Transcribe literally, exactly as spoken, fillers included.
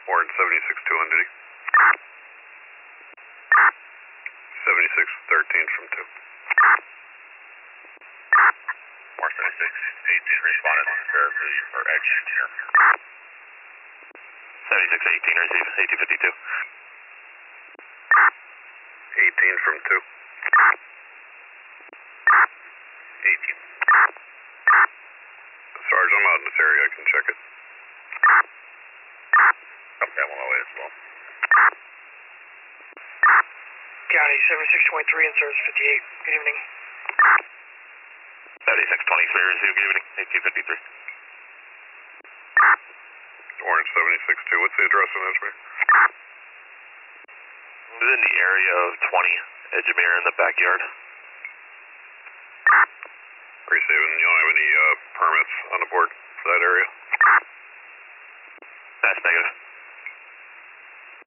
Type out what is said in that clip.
Orange seventy-six two on duty. seventy-six thirteen from two. Orange seventy-six eighteen responded to therapy for edge engineer. seventy-six eighteen receive, eighteen fifty-two. eighteen from two. eighteen. Sarge, I'm out in this area, I can check it. Up that one away as well. County seventy-six twenty-three and service fifty-eight. Good evening. seventy-six twenty-three receive, good evening, eighteen fifty-three. Orange seventy-six two, what's the address on Edgemere? Within the area of twenty, Edgemere in the backyard. Receiving, you don't have any uh, permits on the board for that area? That's negative.